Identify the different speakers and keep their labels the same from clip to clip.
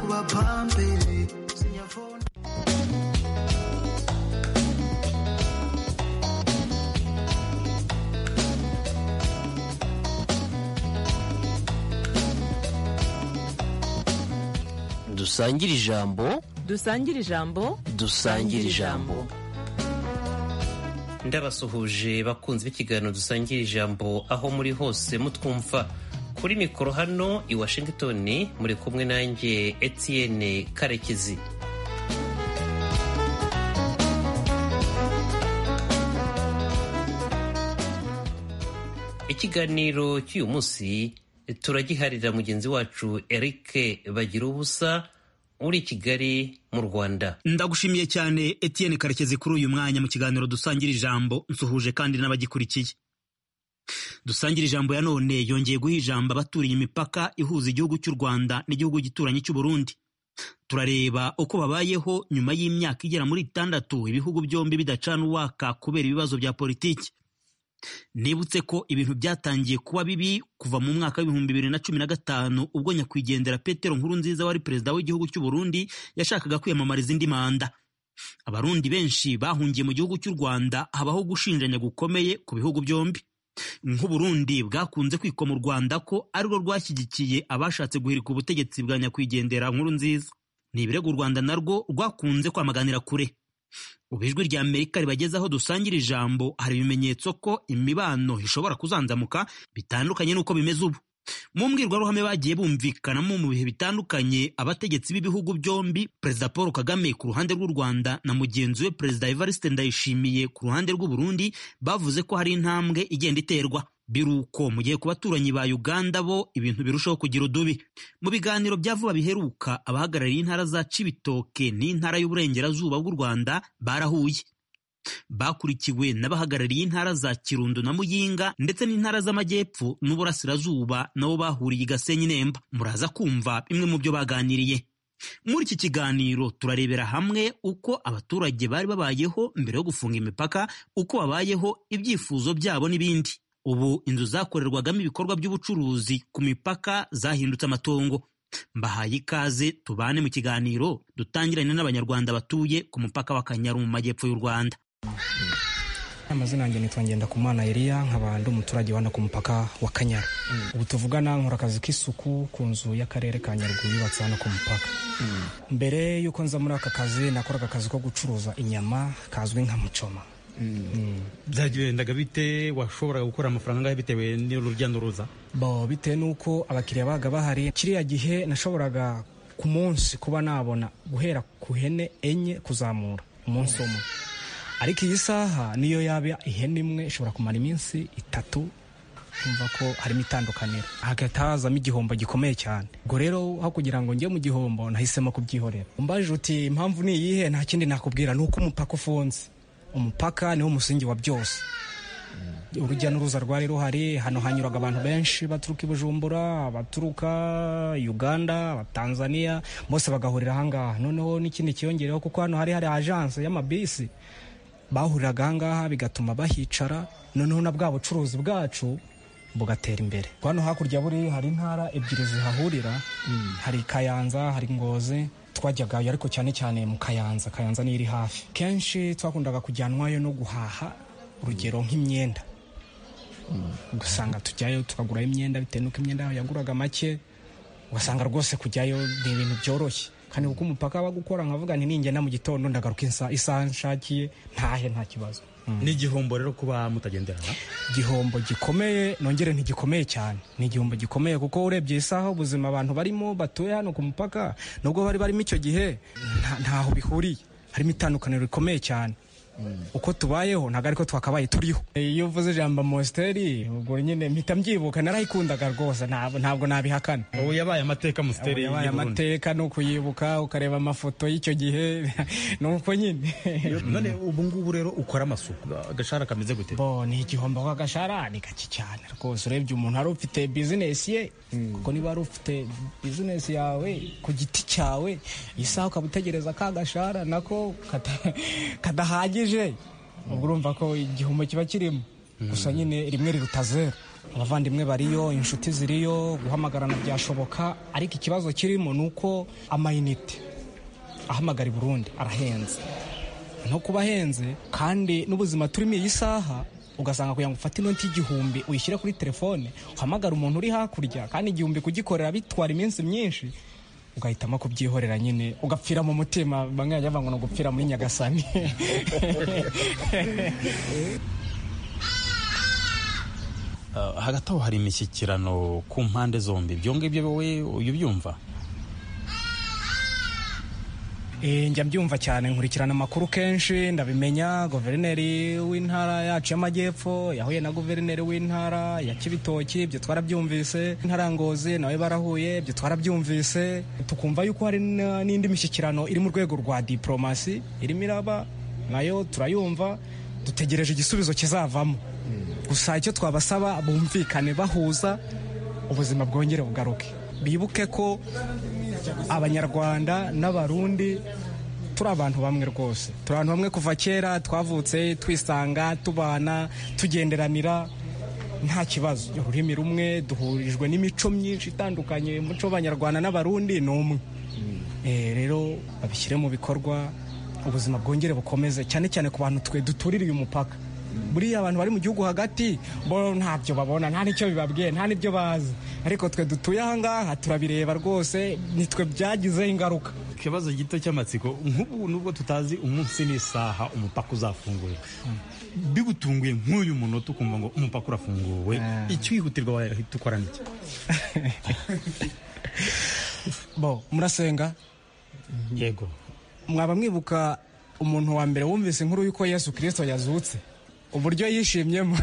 Speaker 1: kubapampe sinyafona.
Speaker 2: Dusangire ijambo,
Speaker 3: dusangire ijambo,
Speaker 2: dusangire ijambo.
Speaker 4: Ndabasuhuje bakunze b'ikiganiro dusangira ijambo aho muri hose mutwumva. Kuri mikoro hano i Washington muri kumwe nanjye Etienne Karekezi. Ikiganiro cy'uyu munsi turagiharira mugenzi wacu Eric Bagirubusa uri i Kigali mu Rwanda.
Speaker 5: Ndagushimiye cyane Etienne Karekezi kuri uyu mwanya mu kiganiro dusangira ijambo, nsuhuje kandi n'abagikurikiye. Dusangira ijambo ya none yongeye guha ijambo abaturiye imipaka ihuza igihugu cy'u Rwanda n'igihugu gituranyi cy'u Burundi. Turareba uko babayeho nyuma y'imyaka igera muri 6 ibihugu byombi bidacana uwaka kubera ibibazo bya politiki. Nibutse ko ibintu byatangiye kuba bibi kuva mu mwaka wa 2015 ubwo nyakwigendera Petero Nkurunziza wari perezida w'igihugu cy'u Burundi yashakaga kwiyamamariza indi manda. Abarundi benshi bahungiye mu gihugu cy'u Rwanda, habaho gushinjanya gukomeye ku bihugu byombi. Nk'u Burundi bwakunze kwikoma u Rwanda ko arirwo rwashyigikiye abashatse guhirika ubutegetsi bwa nyakwigendera Nkurunziza. Ni ibirego u Rwanda narwo rwakunze kwamaganira kure. Ubijwi rya Amerika ribagezaho dusangira ijambo hari ibimenyetso ko imibano ishobora kuzanzamuka bitandukanye nuko bimeze ubu. Mu mbwirwaruhame bagiye bumvikanamo mu bihe bitandukanye abategetsi b'ibihugu byombi, Perezida Paul Kagame ku ruhande rw'u Rwanda na mugenzi we Perezida Evariste Ndayishimiye ku ruhande rw'u Burundi bavuze ko hari intambwe igenda iterwa. Biruko mu gihe ku baturanyi ba Uganda bo ibintu birushaho kugira udubi. Mu biganiro bya vuba biheruka abahagarariye intara za Cibitoke n'intara y'uburengerazuba bw'u Rwanda barahuye. Bakurikiwe n'abahagarariye intara za Kirundo na Muyinga ndetse n'intara z'amajyepfo n'uburasirazuba nabo bahuriye i Gasenyi Nemba. Muraza kumva bimwe mu byo baganiriye. Muri iki kiganiro turarebera hamwe uko abaturage bari babayeho mbere yo gufunga imipaka, uko babayeho, ibyifuzo byabo n'ibindi. Ubu inzu zakorerwagamo ibikorwa by'ubucuruzi ku mipaka zahindutse amatongo. Mbahaye ikaze tubane mu kiganiro dutangiranye n'abanyarwanda batuye ku mupaka wa Kanyaru mu majyepfo y'u Rwanda.
Speaker 6: Amazina yanjye nitwa Ngendakumana Elia, nkaba ndi umuturage wana ku mupaka wa Kanyaru. Ubu tuvugana nkora akazi k'isuku ku nzu y'akarere ka Nyaruguru yubatse hano ku mupaka. Mbere yuko nza muri aka kazi nakoraga akazi ko gucuruza inyama kazwi nka mucoma.
Speaker 5: Byagendaga bite? Washoboraga gukora amafaranga ngahe bitewe n'urujya n'uruza?
Speaker 6: Bitewe nuko abakiriya baga bahari. Kiriya gihe nashoboraga ku munsi kuba nabona guhera ku hene 4 kuzamura umunsi umwe. Ariko iyi saha niyo yaba ihene imwe ishobora kumara iminsi 3. Kumva ko harimo itandukaniro, hagatazamo igihombo gikomeye cyane. Ubwo rero aho kugira ngo njye mu gihombo nahisemo kubyihorera. Umbaje uti impamvu ni iyihe? Nta kindi nakubwira, nuko umupaka ufunze. Umupaka niwo musingi wa byose. Urujya n'uruza rwari ruhari, hano hanyuraga abantu benshi baturuka i Bujumbura, baturuka Uganda, Tanzania, bose bagahurira ahangaha. Noneho n'ikindi kiyongereho kuko hano hari agence y'amabisi bahuriraga ahangaha bigatuma bahicara, noneho na bwa bucuruzi bwacu bugatera imbere. Hano hakurya buri hari intara ebyiri zihahurira, hari Kayanza, hari Ngozi. Twajyaga ariko cyane cyane mu Kayanza ni iri hafi. Kenshi twakundaga kujyanwayo no guhaha, urugero nk'imyenda. Ugasanga tujyayo tukagura imyenda bitewe nuko imyenda yaguraga make, ugasanga rwose kujyayo ni ibintu byoroshye. Kandi uko umupaka bagukora nkavuga nti ningenda mu gitondo ndagaruka isaha nshakiye ntahe nta kibazo.
Speaker 5: Ni igihombo rero kuba mutagenderana?
Speaker 6: Igihombo gikomeye, nongere ntigikomeye cyane. Ni igihombo gikomeye kuko urebye isaha ubuzima abantu barimo batuye hano ku mupaka nubwo bari barimo icyo gihe ntaho bihuriye. Harimo itandukaniro rikomeye cyane. Uko tubayeho ntago ariko twakabaye turiho. Iyo uvuze ijambo Mosteri ubwo nyine mpita mbyibuka, narayikundaga rwose, ntabwo nabihakana.
Speaker 5: Ubu yabaye amateka Mosteri.
Speaker 6: Yabaye amateka no kuyibuka ukareba amafoto y'icyo gihe nuko nyine.
Speaker 5: None ubu ngubu rero ukora amasuku, agashara kameze gute?
Speaker 6: Ni igihombo kwa gashara ni gake cyane rwose. Urebye umuntu ari ufite business ye, kuko niba ari ufite business yawe ku giti cyawe, isaha ukabutegereza ka gashara nako kadahagije, ubwo urumva ko igihombo kiba kirimo. Gusa nyine rimwe riruta zero. abavandimwe bariyo, inshuti ziriyo, guhamagarana byashoboka, ariko ikibazo kirimo ni uko amayinite ahamagara i Burundi arahenze. No kuba ahenze kandi n'ubuzima turimo iyi saha, ugasanga kugira ngo ufate inoti y'igihumbi uyishyire kuri telefone, uhamagara umuntu uri hakurya, kandi igihumbi kugikorera bitwara iminsi myinshi, ugahitamo kubyihorera nyine, ugapfira mu mutima. Bamwe bajya bavuga ngo no gupfira muri Nyagasani.
Speaker 3: Hagati aho hari imishyikirano ku mpande zombi, ibyo ngibyo wowe ubyumva?
Speaker 6: Njya mbyumva cyane, nkurikirana amakuru kenshi, ndabimenya. Guverineri w'intara yacu y'Amajyepfo yahuye na guverineri w'intara ya Kibitoki, ibyo twarabyumvise. Intara Ngozi nawe barahuye, ibyo twarabyumvise. Tukumva yuko hari n'indi mishyikirano iri mu rwego rwa diplomasi irimo iraba, nayo turayumva, dutegereje igisubizo kizavamo. Gusa icyo twabasaba, bumvikane, bahuza, ubuzima bwongere bugaruke. Bibuke ko Abanyarwanda n'Abarundi turi abantu bamwe rwose, turi abantu bamwe kuva kera, twavutse twisanga, tubana, tugenderanira nta kibazo. Ururimi rumwe, duhurijwe n'imico myinshi itandukanye. Umuco w'Abanyarwanda n'Abarundi ni umwe. Rero babishyire mu bikorwa, ubuzima bwongere bukomeze, cyane cyane ku bantu twe dutuririye umupaka. Buriya abantu bari mu gihugu hagati bo ntabyo babona, nta nicyo bibabwiye, nta nibyo bazi, ariko twe dutuye aha ngaha turabireba rwose, nitwe byagizeho ingaruka.
Speaker 3: Ikibazo gito cy'amatsiko, nk'ubu nubwo tutazi umunsi n'isaha umupaka uzafunguye, bigutunguye nk'uyu munota ukumva ngo umupaka urafunguwe, icyo wihutirwa wahita ukora n'iki?
Speaker 6: Murasenga?
Speaker 3: Yego.
Speaker 6: Mwaba mwibuka umuntu wa mbere wumvise inkuru y'uko Yesu Kristo yazutse, uburyo yishimyemo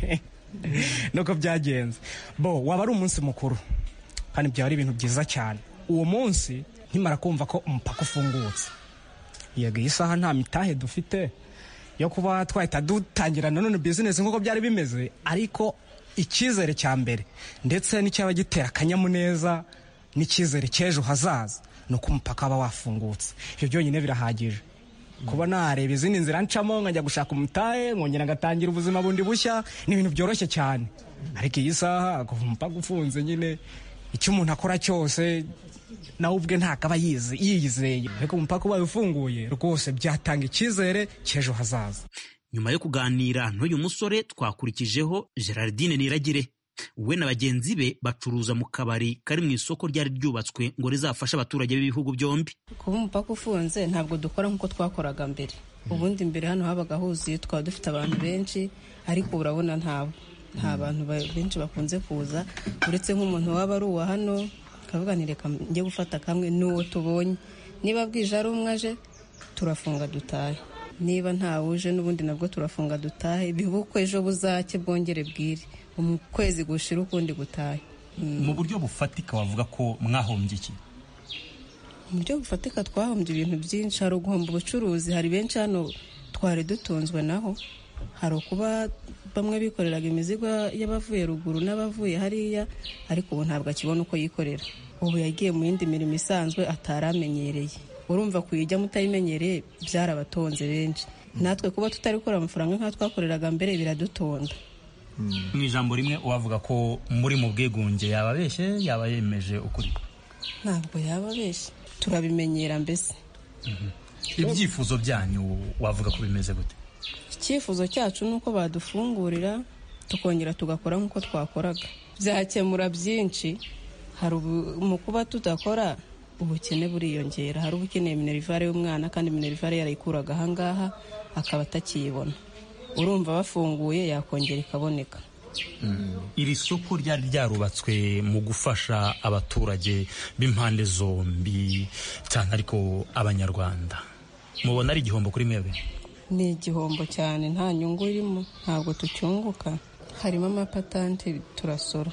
Speaker 6: nuko byagenze. Waba ari umunsi mukuru kandi byaba ari ibintu byiza cyane. Uwo munsi nkimara kumva ko umupaka ufungutse, yego iyi saha nta mitahe dufite yo kuba twahita dutangira nanone business nk'uko byari bimeze, ariko icyizere cya mbere ndetse n'icyaba gitera akanyamuneza n'icyizere cy'ejo hazaza ni uko umupaka waba wafungutse. Ibyo byonyine birahagije. Kuba nareba izindi nzira ncamo nkajya gushaka umutahe, nkongera ngatangira ubuzima bundi bushya, ni ibintu byoroshye cyane. Ariko iyi saha kuva umupaka ufunze, nyine icyo umuntu akora cyose nawe ubwe ntakaba yiyizeye. Ariko umupaka ubaye ufunguye rwose byatanga icyizere cy'ejo hazaza.
Speaker 5: Nyuma yo kuganira n'uyu musore, twakurikijeho Gerardine Niragire. We na bagenzi be bacuruza mu kabari kari mu isoko ryari ryubatswe ngo rizafashe abaturage b'ibihugu byombi.
Speaker 7: Kuba umupaka ufunze ntabwo dukora nk'uko twakoraga mbere. Ubundi mbere hano habaga huzuye, twaba dufite abantu benshi, ariko urabona nta bantu benshi bakunze kuza, uretse nk'umuntu waba ari uwa hano akavuga ni reka njye gufata kamwe n'uwo tubonye. Niba bwije ari umwe aje turafunga dutahe, niba ntawuje n'ubundi nabwo turafunga dutahe, bibuko ejo buzake bwongere bwire, ukwezi gushira ukundi gutahe.
Speaker 3: Mu buryo bufatika wavuga ko mwahombye iki?
Speaker 7: Mu buryo bufatika twahombye ibintu byinshi. Hari uguhomba ubucuruzi, hari benshi hano twari dutunzwe naho, hari ukuba bamwe bikoreraga imizigo y'abavuye ruguru n'abavuye hariya, ariko ubu ntabwo akibona uko yikorera. Ubu yagiye mu yindi mirimo isanzwe ataramenyereye. Urumva kuyijya mutayimenyereye byarabatonze benshi. Natwe kuba tutari gukora amafaranga nka twakoreraga mbere biradutonda.
Speaker 3: Mu ijambo rimwe wavuga ko muri mu bwegunge, yaba abeshye yaba yemeje ukuri?
Speaker 7: Ntabwo yaba abeshye, turabimenyera mbese.
Speaker 3: Ibyifuzo byanyu wavuga ko bimeze gute?
Speaker 7: Icyifuzo cyacu ni uko badufungurira tukongera tugakora nk'uko twakoraga. Byakemura byinshi. Hari mu kuba tudakora ubukene buriyongera. Hari ubukeneye minerivare y'umwana, kandi minerivare yarayikuraga ahangaha akaba atakiyibona. Urumva bafunguye yakongera ikaboneka.
Speaker 3: Iri soko ryari ryarubatswe mu gufasha abaturage b'impande zombi, cyane ariko Abanyarwanda. Mubona ari igihombo kuri mwebwe?
Speaker 7: Ni igihombo cyane, nta nyungu irimo, ntabwo tucyunguka. Harimo amapatante turasora.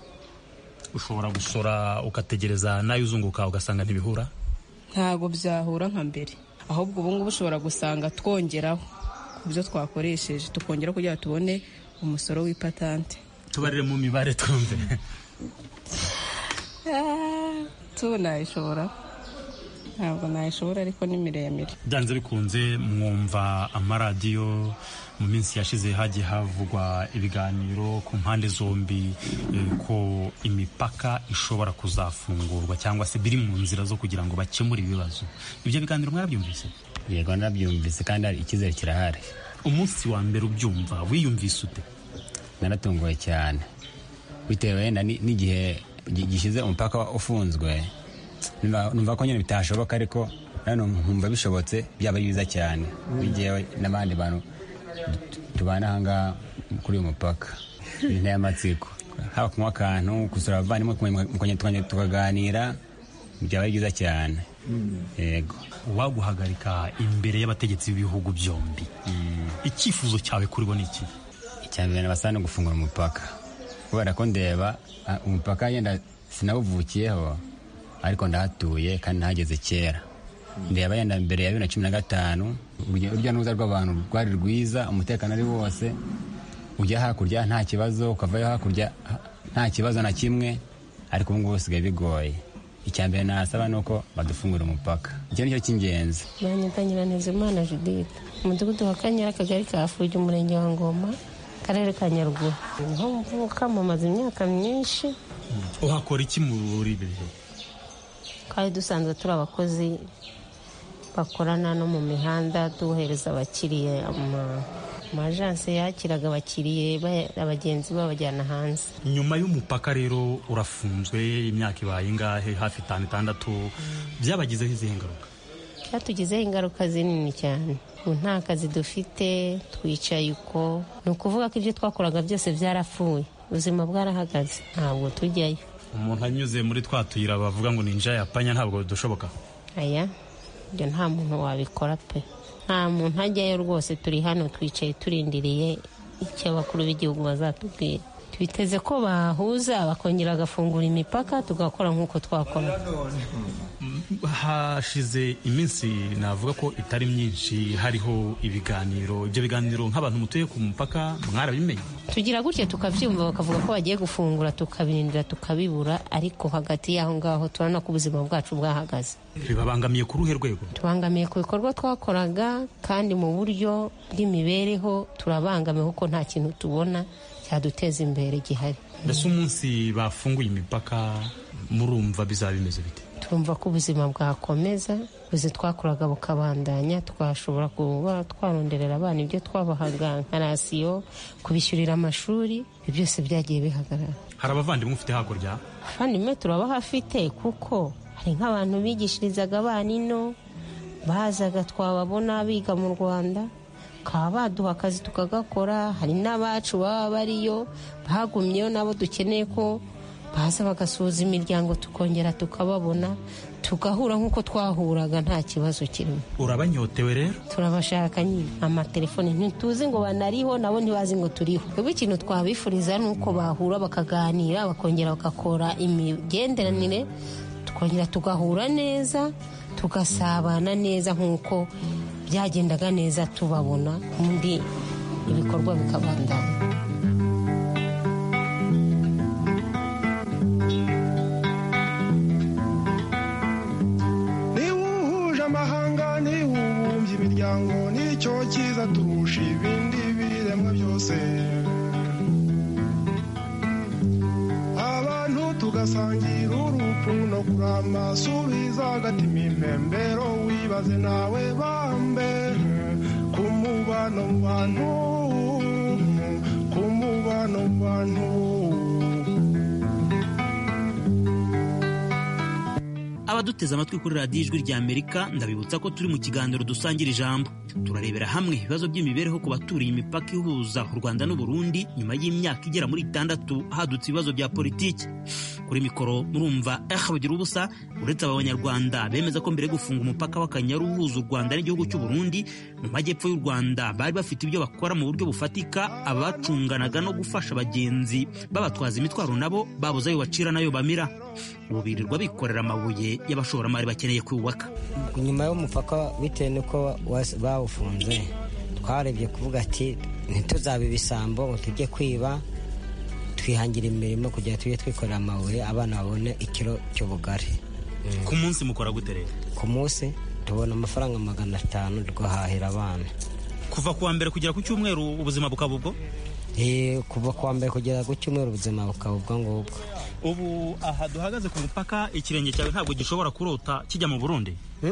Speaker 3: Ushobora gusora ugategereza nayo uzunguka ugasanga ntibihura?
Speaker 7: Ntabwo byahura nka mbere, ahubwo ubu ngubu ushobora gusanga twongeraho ku byo twakoresheje, tukongera kugira tubone umusoro w'ipatante.
Speaker 3: Tubarire mu mibare twumve.
Speaker 7: Tunayishobora. ntabwo nayishobora ariko ni miremire.
Speaker 3: byanze bikunze mwumva amaradiyo mu minsi yashize hagiye havugwa ibiganiro ku mpande zombi ko imipaka ishobora kuzafungurwa cyangwa se biri mu nzira zo kugira ngo bakemure ibibazo. Ibyo biganiro mwarabyumvise?
Speaker 8: Yego narabyumvise kandi icyizere kirahari.
Speaker 3: Umunsi wa mbere ubyumva wiyumvise ute?
Speaker 8: Naratunguwe cyane bitewe n'igihe gishize umupaka ufunzwe, numva ko nyine bitashoboka, ariko nano nkumva bishobotse byaba byiza cyane bigewe n'abandi bantu tubana ahangaha kuri uyu mupaka. Inteye amatsiko, haba kunywa akantu, gusura abavandimwe tukaganira, byaba byiza cyane. Yego.
Speaker 3: Waguhagarika imbere y'abategetsi b'ibihugu byombi, icyifuzo cyawe kuri bo ni iki?
Speaker 8: Icyambere basa no gufungura umupaka, kubera ko ndeba umupaka yenda sinawuvukiyeho ariko ndahatuye kandi nahageze kera. Ndeba yenda mbere ya 2015 urujya n'uruza rw'abantu rwari rwiza, umutekano ari wose, ujya hakurya nta kibazo, ukavayo hakurya nta kibazo na kimwe, ariko ubu ngubu sigaye bigoye. Icyambere nasaba nuko badufungura umupaka, icyo nicyo cy'ingenzi.
Speaker 9: Banyitanyira Ntezimana Judith, umudugudu wa Kanyara, akagari ka Fugi, umurenge wa Ngoma, akarere ka Nyaruguru. Niho mvuka, mumaze imyaka myinshi.
Speaker 3: Uhakora iki muri ibi bihe?
Speaker 9: Kandi dusanzwe turi abakozi bakorana no mu mihanda, duhereza abakiriye amajanse yakiraga abakiriye abagenzi babajyana hanze.
Speaker 3: Nyuma y'umupaka rero urafunzwe, imyaka ibaye ingahe? Hafi 5-6. Byabagizeho izihe ngaruka?
Speaker 9: Byatugizeho ingaruka zinini cyane. Nta kazi dufite, twicaye uko, ni ukuvuga ko ibyo twakoraga byose byarapfuye, ubuzima bwarahagaze, ntabwo tujyayo.
Speaker 3: Umuntu anyuze muri twatuyira bavuga ngo ninja yapanya, ntabwo dushoboka.
Speaker 9: Aya, ibyo nta muntu wabikora pe, nta muntu ajyayo rwose. Turi hano twicaye turindiriye icyo abakuru b'igihugu bazatubwira. Twiteze ko bahuza bakongera bagafungura imipaka tugakora nk'uko twakora.
Speaker 3: Hashize iminsi navuga ko itari myinshi hariho ibiganiro. Ibyo biganiro nk'abantu mutuye ku mupaka mwarabimenye?
Speaker 9: Tugira gutya tukabyumva, bakavuga ko bagiye gufungura, tukabirindira tukabibura, ariko hagati y'aho ngaho tubona ko ubuzima bwacu bwahagaze.
Speaker 3: Bibabangamiye ku ruhe rwego?
Speaker 9: Tubangamiye ku bikorwa twakoraga, kandi mu buryo bw'imibereho turabangamiye kuko nta kintu tubona cyaduteza imbere gihari.
Speaker 3: Mbese umunsi bafunguye imipaka murumva bizaba bimeze bite?
Speaker 9: Turumva ko ubuzima bwakomeza, ubuzi twakoraga bukabandanya, twashobora kuba twaronderera abana ibyo twabahaga nka rasiyo, kubishyurira amashuri, ibyo byose byagiye bihagarara.
Speaker 3: Hari abavandimwe ufite hakurya?
Speaker 9: Abavandimwe turabahafite, kuko hari nk'abantu bigishirizaga abana ino, bazaga twababona biga mu Rwanda, bakaba baduha akazi tukagakora. Hari n'abacu baba bariyo bagumyeyo, nabo dukeneye ko baza bagasuhuza imiryango, tukongera tukababona, tugahura nk'uko twahuraga, nta kibazo kirimo.
Speaker 3: Urabanyotewe rero?
Speaker 9: Turabashaka nyine, amatelefone ntituzi ngo banariho, nabo ntibazi ngo turiho. Ubwo ikintu twabifuriza ni uko bahura bakaganira, bakongera bagakora imigenderanire, tukongera tugahura neza, tugasabana neza nk'uko byagendaga neza tubabona, undi ibikorwa bikabandana.
Speaker 10: Imiryango nicyo cyiza turusha ibindi biremwa byose, abantu tugasangira urupfu no kurama, subiza agatima impembero, wibaze nawe bambe ku mubano mu bantu, ku mubano mu bantu.
Speaker 5: Abaduteze amatwi kuri radiyo Ijwi ry'Amerika, ndabibutsa ko turi mu kiganiro dusangira ijambo. Turarebera hamwe ibibazo by'imibereho ku baturiye imipaka ihuza u Rwanda n'u Burundi nyuma y'imyaka igera muri 6 hadutse ibibazo bya politiki. Kuri mikoro murumva bagira ubusa. Uretse abanyarwanda bemeza ko mbere gufunga umupaka w'Akanyaru uhuza u Rwanda n'igihugu cy'u Burundi mu majyepfo y'u Rwanda bari bafite ibyo bakora mu buryo bufatika, abacunganaga no gufasha abagenzi babatwaza imitwaro nabo babuze ayo bacira nayo bamira. Ubu birirwa bikorera amabuye y'abashoramari bakeneye kubaka.
Speaker 11: Nyuma y'umupaka bitewe n'uko bawufunze, twarebye kuvuga ati ntituzabe ibisambo ngo tujye kwiba, twihangira imirimo kugira tujye twikorera amabuye, abana babone ikiro cy'ubugari.
Speaker 5: ku munsi mukora gute rero?
Speaker 11: ku munsi tubona amafaranga 500 guhahira abana.
Speaker 5: Kuva kuwa mbere kugera ku cyumweru ubuzima bukaba ubwo?
Speaker 11: Kuva kuwa mbere kugera ku cyumweru ubuzima bukaba ubwo ngubwo.
Speaker 5: Ubu aha duhagaze ku mupaka ikirenge cyawe ntabwo gishobora kurota kijya mu Burundi?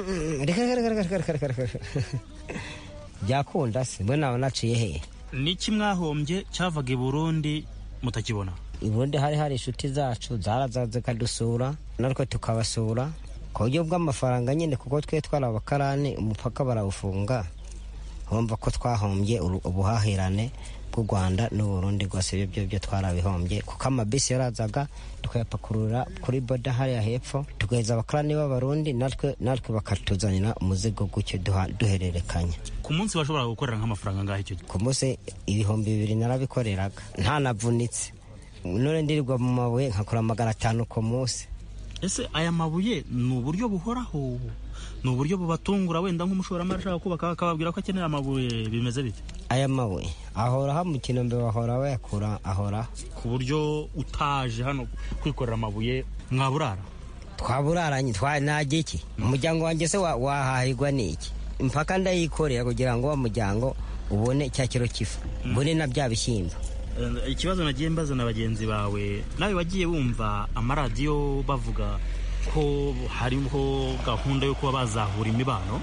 Speaker 11: Byakunda se mbona nawe naciye he?
Speaker 5: Niki mwahombye cyavaga i Burundi mutakibona?
Speaker 11: I Burundi hari inshuti zacu zarazaze kadusura natwe tukabasura ku buryo bw'amafaranga nyine, kuko twe twari abakarani umupaka barawufunga. Urumva ko twahombye ubuhahirane bw'u Rwanda n'u Burundi rwose, byo twarabihombye kuko amabisi yarazaga tukayapakurura kuri boda hariya hepfo tugaheza abakarani b'abarundi natwe bakatuzanira umuzigo gutyo duhererekanya.
Speaker 5: Ku munsi bashobora gukorera nk'amafaranga ngaho icyo?
Speaker 11: Ku munsi 2,000 narabikoreraga nta navunitse, none ndirirwa mu mabuye nkakora 500 ku munsi.
Speaker 5: Ese aya mabuye ni uburyo buhoraho? Ni uburyo bubatungura wenda nk'umushoramari ashaka kubaka akababwira ko akenera amabuye, bimeze bite?
Speaker 11: Aya mabuye ahoraho mu Kinombe, bahora bayakura ahoraho,
Speaker 5: ku buryo utaje hano kwikorera amabuye mwaburara?
Speaker 11: Twaburaranye najye iki? Umuryango wanjye se wahahirwa n'iki? Mpaka ndayikorera kugira ngo wa muryango ubone cya kiro kifu, ubone na bya bishyimbo.
Speaker 5: Ikibazo nagiye mbaza na bagenzi bawe, nawe wagiye wumva amaradiyo bavuga ko hariho gahunda yo kuba bazahura imibano?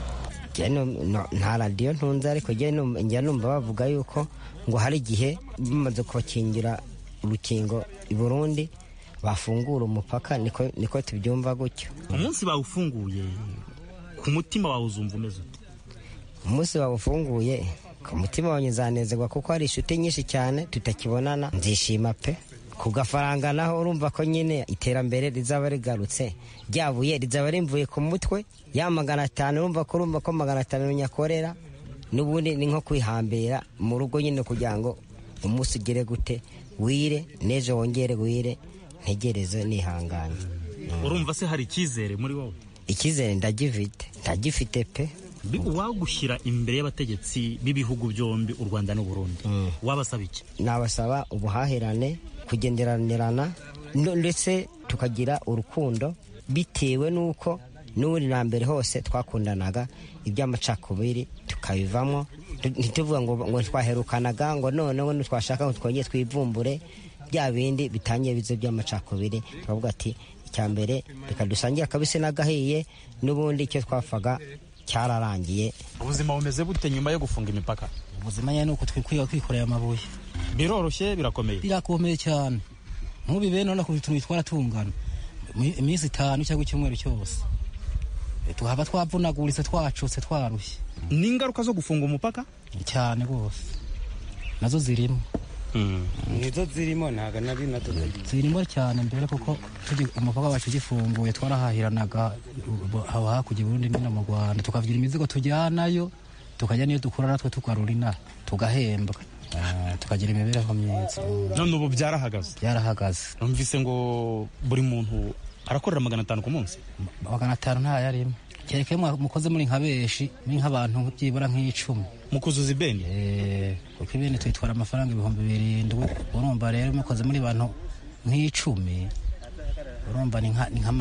Speaker 11: Nta radiyo ntunze, ariko njya numva bavuga yuko ngo hari igihe bamaze kubakingira urukingo i Burundi bafungura umupaka, niko tubyumva gutyo.
Speaker 5: Umunsi bawufunguye ku mutima wawe uzumva umeze ute?
Speaker 11: Umunsi bawufunguye ku mutima wanjye nzanezerwa kuko hari inshuti nyinshi cyane tutakibonana, nzishima pe. Ku gafaranga naho urumva ko nyine iterambere rizaba rigarutse, ryabuye rizaba rimvuye ku mutwe, ya 500 urumva ko 500 nyakorera n'ubundi ni nko kwihambira mu rugo nyine kugira ngo umunsi ugere gute wire nejo wongere wire, ntegereze nihanganye.
Speaker 5: Urumva se hari icyizere muri wowe?
Speaker 11: Icyizere ndagifite pe.
Speaker 5: Wagushyira imbere y'abategetsi b'ibihugu byombi u Rwanda n'u Burundi, wabasaba iki?
Speaker 11: Nabasaba ubuhahirane, kugenderanirana ndetse tukagira urukundo, bitewe n'uko n'uri na mbere hose twakundanaga, iby'amacakubiri tukabivamo, ntituvuga ngo twaherukanaga ngo noneho ntitwashaka ngo twongere twivumbure bya bindi bitangiye bizo by'amacakubiri. Turavuga ati icya mbere reka dusangire akabisi n'agahiye, n'ubundi icyo twafaga cyararangiye.
Speaker 5: Ubuzima bumeze bute nyuma yo gufunga imipaka?
Speaker 12: Ubuzima nyine uko twikwiye kwikorera amabuye.
Speaker 5: Biroroshye birakomeye?
Speaker 12: Birakomeye cyane. Ntubibe none ko bituntu bitwara tungana iminsi 5 cyangwa icyumweru cyose, tuhava twavunaguritse twacutse twarushye.
Speaker 5: N'ingaruka zo gufunga umupaka
Speaker 12: cyane rwose nazo zirimo.
Speaker 8: Nizo zirimo ntaga nabi nato
Speaker 12: zirimo cyane mbere, kuko umupaka wacu gifunguye twarahahiranaga haba hakurya Burundi no mu Rwanda, tukavugira imizigo tujyanayo, tukajya niyo dukura natwe tukarura ina tugahembwa, tukagira imibereho myiza.
Speaker 5: None ubu byarahagaze? Numvise ngo buri muntu arakorera 500 ku munsi?
Speaker 12: 500 nta yarimo, kereke mukoze muri nka beshi, ni nk'abantu byibura nk'icumi
Speaker 5: mukuzuza ibeni.
Speaker 12: Kuko ibeni tuyitwara amafaranga 7,000. Urumva rero mukoze muri bantu nk'icumi, urumva ni nka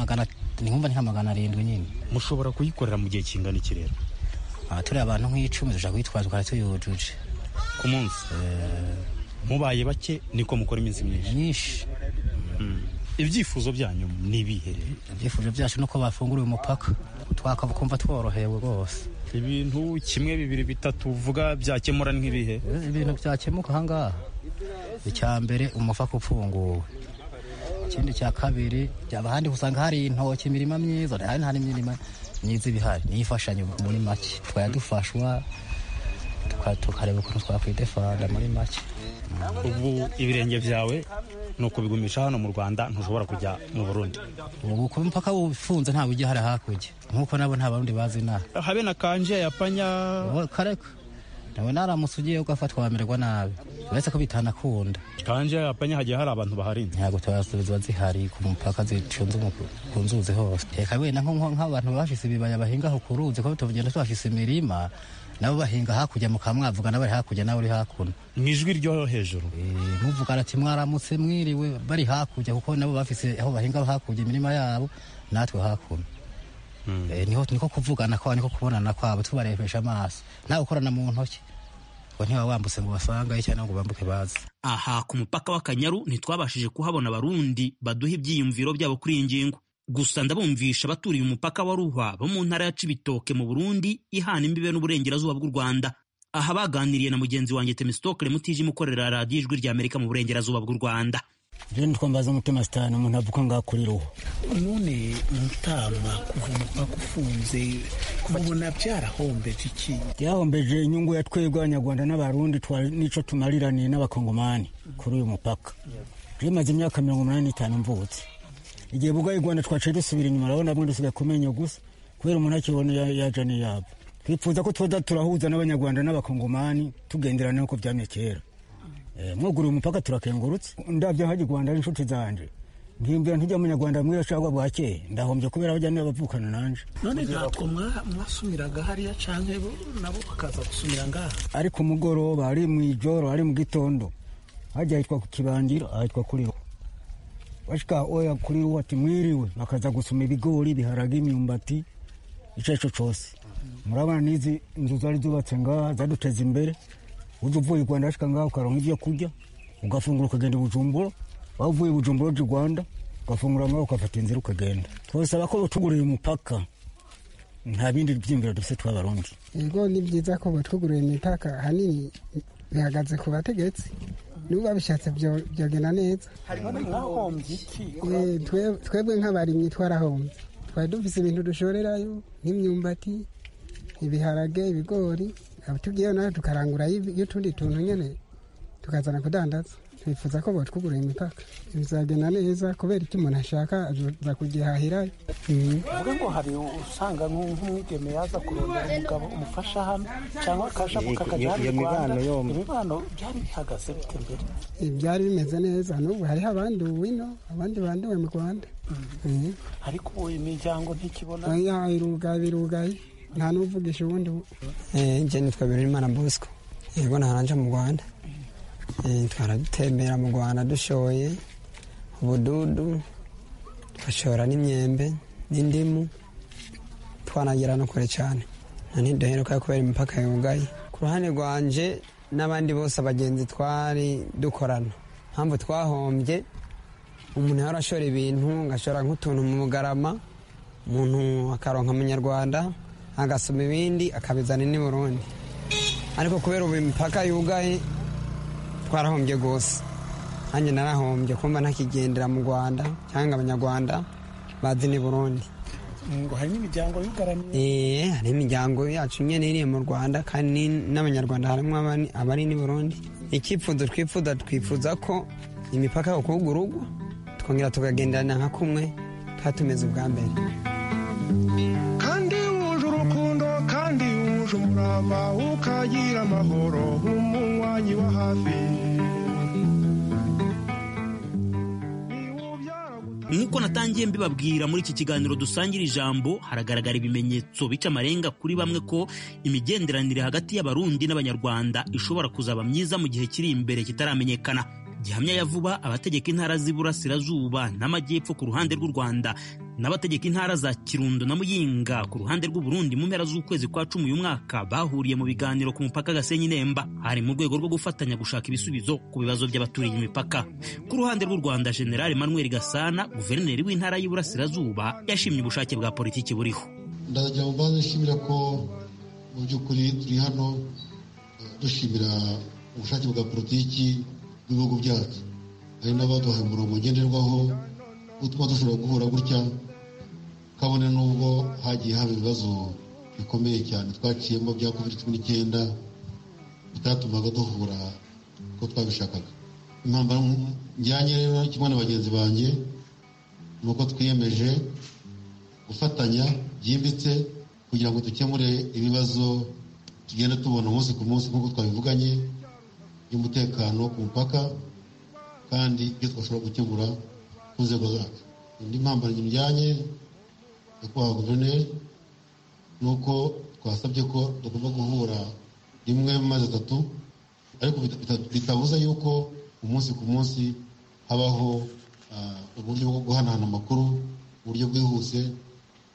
Speaker 12: 700 nyine.
Speaker 5: Mushobora kuyikorera mu gihe kingana iki rero?
Speaker 12: Turi abantu nk'icumi dushaka kuyitwara tukaba tuyujuje
Speaker 5: ku munsi. Mubaye bake niko mukora iminsi myinshi. Ibyifuzo byanyu ni ibihe?
Speaker 12: Ibyifuzo byacu nuko bafungura umupaka twakakumva tworohewe rwose.
Speaker 5: Ibintu 1, 2, 3 uvuga byakemura nk'ibihe?
Speaker 12: Ibintu byakemuka ahangaha, icya mbere umupaka ufunguwe, ikindi cya kabiri abahandi usanga hari intoki, imirima myiza, hari imirima myiza ibihari, nifashanyo muri make twayadufashwa tukareba ukuntu twakwidefanda muri make.
Speaker 5: Ubu ibirenge byawe ni ukubigumisha hano mu Rwanda, ntushobora kujya mu Burundi?
Speaker 12: Ubu ku mpaka ufunze ntabwo ujya hari hakurya, nk'uko nabo nta barundi bazi inaha.
Speaker 5: Habe na kanje yapanya
Speaker 12: kareka nawe naramutse ugiye ugafatwa wamererwa nabi, uretse ko bitanakunda.
Speaker 5: Kanje yapanya hagiye hari abantu baharinze?
Speaker 12: Ntabwo tubasubiza zihari ku mupaka zicunze ku nzuzi hose. Reka wenda nk'abantu bashise ibibaya bahingaho ku ruzi, ko tugenda twashise imirima nabo bahinga hakurya mukamwavuga nabo bari hakurya nawe uri hakuno,
Speaker 5: mwijwi ryo hejuru
Speaker 12: muvuga ati mwaramutse mwiriwe bari hakurya, kuko nabo bafise aho bahinga hakurya imirima yabo natwe hakuno. niko kuvugana kwabo, niko kubonana kwabo, tubarebesha amaso, nawe ukorana mu ntoki ngo ntiba wambutse ngo basangaye cyangwa ngo bambuke baze.
Speaker 5: Aha ku mupaka w'Akanyaru ntitwabashije kuhabona abarundi baduha ibyiyumviro byabo kuri iyi ngingo, gusa ndabumvisha abaturiye umupaka wa Ruhwa bo mu ntara ya Cibitoke mu Burundi ihana imbibe n'uburengerazuba bw'u Rwanda. Aha baganiriye na mugenzi wanjye Temistokle Mutijima ukorera radiyo Ijwi ry'Amerika mu burengerazuba bw'u Rwanda.
Speaker 13: Jeni twambaza umutima sitani umuntu avuga ngaho kuri Ruhwa.
Speaker 14: None Mutama kuva umupaka ufunze kubona byarahombeje iki?
Speaker 13: Byahombeje inyungu ya twebwe Abanyarwanda n'Abarundi nico tumariraniye n'Abakongomani kuri uyu mupaka. Rimaze imyaka 85 mvutse. Igihe buga y'Rwanda twaciye dusubira inyuma, urabona bamwe dusigaye kumenya gusa kubera umuntu akibona yaje ni yabo. Twifuza ko twoza turahuza n'Abanyarwanda n'Abakongomani tugenderana uko byamye kera. Mwuguriye umupaka turakengurutse, ndabyo haje Rwanda n'inshuti zanje. Ngimbira ntijya Munyarwanda mwira cyangwa bwake, ndahombye kubera bajya n'abavukana nanje.
Speaker 14: None ntatwo mwasumiraga hariya canke nabo bakaza gusumira ngaha.
Speaker 13: Ariko umugoroba ari mu ijoro ari mu gitondo hajya hitwa ku Kibangira, ahitwa kuri Ruhwa. Bashika oya kuri Ruhwa ati mwiriwe, bakaza gusuma ibigori, biharage, imyumbati, ico cyose. Murabana nizi inzu zari zubatse ngaha zaduteza imbere. Uvuye Rwanda ashika ngaho ukaronka ivyo kurya, ugafungura ukagenda Bujumbura, wavuye Bujumbura uje Rwanda, ugafungura ngaho ukafata inzira ukagenda. Twosaba ko batuguriye umupaka, nta bindi by'imbere dufite tw'Abarundi.
Speaker 15: Yego ni byiza ko batuguriye imipaka, hanini bihagaze ku bategetsi, nuba bishatse byogena neza. Twebwe nk'abarimyi twarahombye, twari dufise ibintu dushorerayo nk'imyumbati, ibiharage, ibigori, tugiye nayo tukarangura y'utundi tuntu nyene tukazana kudandaza. Twifuza ko batwuguriye imipaka bizagenda neza kubera icyo umuntu ashaka aza kugihahirayo.
Speaker 14: Uvuga ngo hari usanga nk'umwigeme yaza kurondera umugabo umufasha hano cyangwa akasha kukajya mu Rwanda. Imibano byari bihagaze bite mbere?
Speaker 15: Byari bimeze neza, n'ubu hariho abandi wino, abandi banduwe mu Rwanda.
Speaker 14: Ariko ubu imiryango ntikibona.
Speaker 15: Birugaye nta n'uvugisha ubundi.
Speaker 16: Nje nitwa Birimana Bosco, yego naranje mu Rwanda. Twaratembera mu Rwanda dushoye ubududu, twashora n'imyembe n'indimu, twanagira no kure cyane, ntiduheruka kubera imipaka yugaye. Ku ruhande rwanje n'abandi bose abagenzi twari dukorana, mpamvu twahombye, umuntu yarashora ibintu ngashora nk'utuntu mu Bugarama, umuntu akaronka Munyarwanda agasoma ibindi akabizana ni Burundi. Ariko kubera ubu imipaka yugaye twarahombye gose. Nanjye narahombye kumva ntakigendera mu Rwanda cyangwa Abanyarwanda bazi ni Burundi.
Speaker 14: Ngo hari n'imiryango yugaraniye.
Speaker 16: Hari imiryango yacu nyene iri mu Rwanda kandi n'Abanyarwanda harimo abari ni Burundi. Icyifuzo twifuza ko imipaka okugurugwa twongera tukagenderana nka kumwe katumeze ubwa mbere.
Speaker 10: Kandi wuje urukundo kandi wuje umurava ukagira amahoro umunywanyi wa hafi.
Speaker 5: Nk'uko natangiye mbibabwira muri iki kiganiro dusangira ijambo, haragaragara ibimenyetso bica amarenga kuri bamwe ko imigenderanire hagati y'Abarundi n'Abanyarwanda ishobora kuzaba myiza mu gihe kiri imbere kitaramenyekana. Gihamya ya vuba abategeka intara z'Iburasirazuba n'Amajyepfo ku ruhande rw'u Rwanda n'abategeka intara za Kirundo na Muyinga ku ruhande rw'u Burundi mu mpera z'ukwezi kwa 10 uyu mwaka bahuriye mu biganiro ku mupaka Gasenyi-Nemba, hari mu rwego rwo gufatanya gushaka ibisubizo ku bibazo by'abaturiye imipaka. Ku ruhande rw'u Rwanda, General Emmanuel Gasana, guverineri w'intara y'Iburasirazuba, yashimye ubushake bwa politiki buriho.
Speaker 17: Ndagira ngo mbanze nshimira ko mu by'ukuri turi hano dushimira ubushake bwa politiki bw'ibihugu byacu. Hari n'abaduhaye umurongo ngenderwaho utuma dushobora guhura gutya, kabone n'ubwo hagiye haba ibibazo bikomeye cyane twaciyemo bya COVID-19 bitatumaga duhura ko twabishakaga. Impamvu njyanye rero kimwe na bagenzi banjye ni uko twiyemeje gufatanya byimbitse kugira ngo dukemure ibibazo tugenda tubona umunsi ku munsi nk'uko twabivuganye y'umutekano ku mupaka, kandi ibyo twashobora gukemura ku nzego zacu. Indi mpamvu njyanye nyakubahwa guverineri ni uko twasabye ko tugomba guhura rimwe mu mezi 3, ariko bitabuza yuko umunsi ku munsi habaho uburyo bwo guhanahana amakuru, uburyo bwihuse,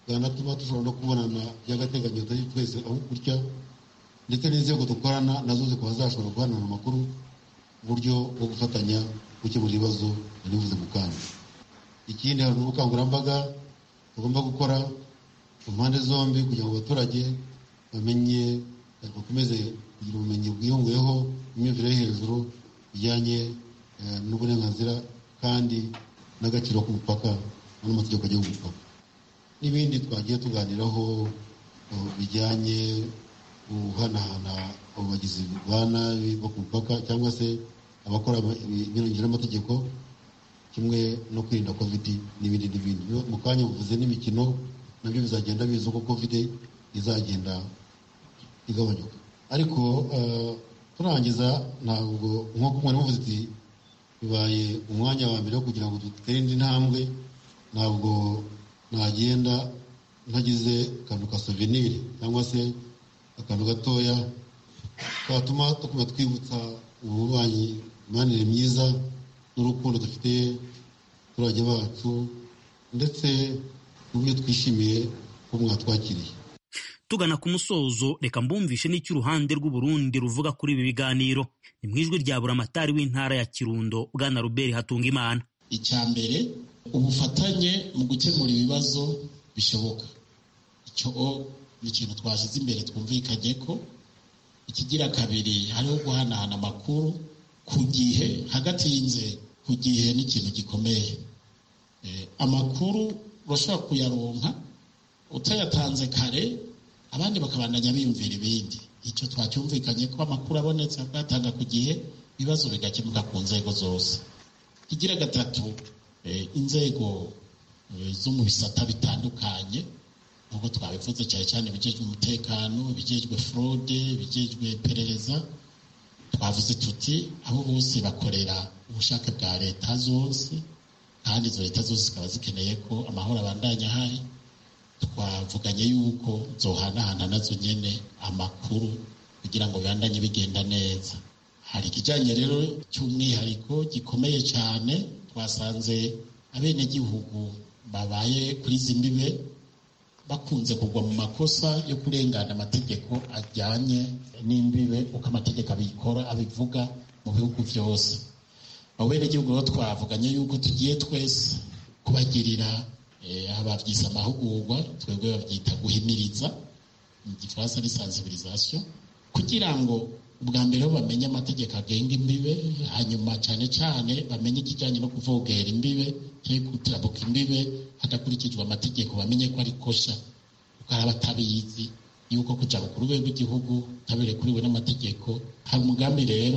Speaker 17: bwanatuma dushobora no kubonana by'agateganyo atari twese aho gutya, ndetse n'inzego dukorana nazo zikaba zashobora guhanana amakuru mu buryo bwo gufatanya gukemura ibibazo nanivuze mu kanya. Ikindi hari n'ubukangurambaga tugomba gukora ku mpande zombi kugira ngo abaturage bamenye, bakomeze kugira ubumenyi bwiyongeyeho, imyumvire yo hejuru bijyanye n'uburenganzira kandi n'agaciro k'umupaka n'amategeko agenga umupaka. N'ibindi twagiye tuganiraho bijyanye guhanahana abo bagizi ba nabi bo ku mupaka cyangwa se abakora ibinyuranyije n'amategeko, kimwe no kwirinda covid n'ibindi n'ibindi. Mu kanya muvuze n'imikino, nabyo bizagenda biza uko covid izagenda igabanyuka. Ariko turangiza, ntabwo nk'uko mwari muvuze ati bibaye umwanya wa mbere wo kugira ngo dutere indi ntambwe, ntabwo nagenda ntagize akantu ka souvenir cyangwa se akantu gatoya katuma tukuma twibutsa ububanyi, imanire myiza n'urukundo dufite abaturage bacu, ndetse n'uburyo twishimiye ko mwatwakiriye.
Speaker 5: Tugana ku musozo, reka mbumvishe n'icyo uruhande rw'Uburundi ruvuga kuri ibi biganiro. Ni mu ijwi rya buramatari w'intara ya Kirundo, Bwana Robert Hatungimana.
Speaker 18: Icya mbere, ubufatanye mu gukemura ibibazo bishoboka. Icyo ni ikintu twashyize imbere twumvikanye ko. Ikigira kabiri, hariho guhanahana amakuru ku gihe, hagati y'inzego. Ku gihe ni ikintu gikomeye. Amakuru urashobora kuyaronka utayatanze kare, abandi bakabandanya biyumvira ibindi. Icyo twacyumvikanye ko amakuru abonetse agatanga ku gihe, ibibazo bigakemuka ku nzego zose. Ikigira gatatu, inzego zo mu bisata bitandukanye, nk'uko twabivuze cyane cyane ibijejwe umutekano, ibijejwe fraude, ibijejwe iperereza, twavuze tuti abo bose bakorera ubushake bwa leta zose, kandi izo leta zose zikaba zikeneye ko amahoro abandanya ahari. Twavuganye yuko zohanahana nazo nyene amakuru kugira ngo bibandanye bigenda neza. Hari ikijyanye rero cy'umwihariko gikomeye cyane, twasanze abenegihugu babaye kuri zimbibe bakunze kugwa mu makosa yo kurengana amategeko ajyanye n'imbibe uko amategeko abikora abivuga mu bihugu byose. Abo benegihugu rero twavuganye yuko tugiye twese kubagirira ababyise amahugurwa, twebwe babyita guhimiriza, mu gifaransa ni sensibilisation, kugira ngo ubwa mbere bamenye amategeko agenga imbibe, hanyuma cyane cyane bamenye ikijyanye no kuvogera imbibe cyangwa gutirabuka imbibe hadakurikijwe amategeko, bamenye ko ari kosha, kuko hari abatabizi yuko kuja ku rwego rw'igihugu tabirekuriwe n'amategeko. Hari umugambi rero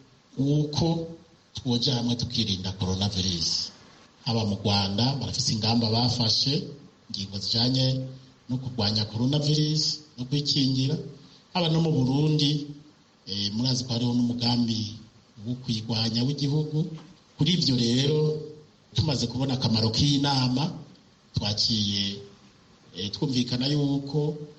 Speaker 18: wuko twoja hamwe tukirinda coronavirus. Haba mu Rwanda barafise ingamba bafashe, ingingo zijanye no kurwanya coronavirus no kwikingira. Haba no mu Burundi murazi ko hariho n'umugambi wo kwirwanya w'igihugu. Kuri ibyo rero tumaze kubona akamaro k'inama, twaciye twumvikana yuko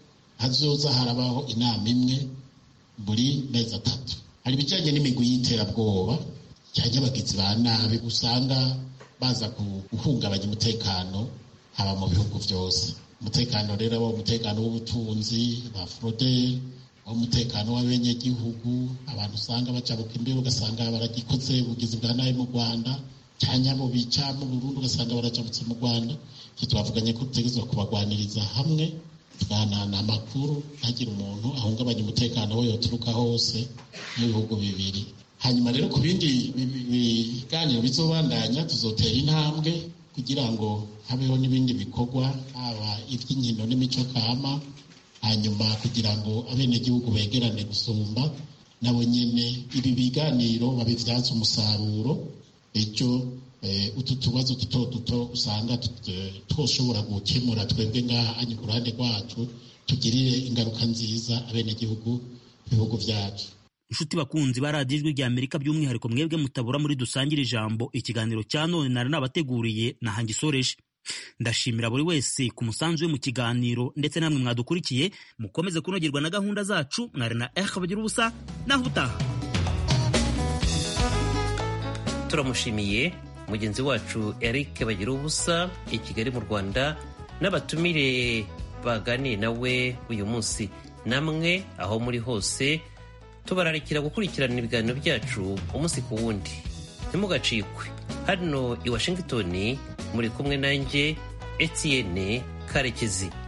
Speaker 18: hazoza harabaho inama imwe buri mezi 3. Hari ibijyanye n'imigwi y'iterabwoba cyangwa abagizi ba nabi usanga baza guhungabanya umutekano haba mu bihugu byose. Umutekano rero aba umutekano w'ubutunzi, ba fraude, umutekano w'abenyegihugu, abantu usanga bacabuka imbere ugasanga baragikoze ubugizi bwa nabi mu Rwanda, cyangwa mu bica mu Burundi ugasanga baracabutse mu Rwanda. Icyo twavuganye ko dutegerezwa kubagwaniriza hamwe, tuganana amakuru, ntagire umuntu ahungabanya umutekano we yoturuka hose mu bihugu bibiri. Hanyuma rero ku bindi biganiro bizobandanya, tuzotera intambwe kugira ngo habeho n'ibindi bikorwa, haba iby'inkino n'imico kama, hanyuma kugira ngo abenegihugu begerane gusumba, nabo nyene ibi biganiro babivyaza umusaruro. Ejo utu tubazo duto usanga twoshobora gukemura twebwe ngaha ku ruhande rwacu, tugirire ingaruka nziza abenegihugu ibihugu vyacu.
Speaker 5: Inshuti bakunzi ba radiyo ijwi rya Amerika, by'umwihariko mwebwe mutabura muri dusangire ijambo, ikiganiro cya none nari nabateguriye nahangisoreje. Ndashimira buri wese ku musanzu we mu kiganiro, ndetse namwe mwadukurikiye. Mukomeze kunogerwa na gahunda zacu. Mwari na bagira ubusa, naho utaha.
Speaker 4: Turamushimiye mugenzi wacu Eric Bagira ubusa i Kigali mu Rwanda n'abatumire baganiye nawe uyu munsi. Namwe aho muri hose tubararikira gukurikirana ibiganiro byacu umunsi ku wundi. Ntimugacikwe. Hano i Washington muri kumwe nanjye Etienne Karekezi.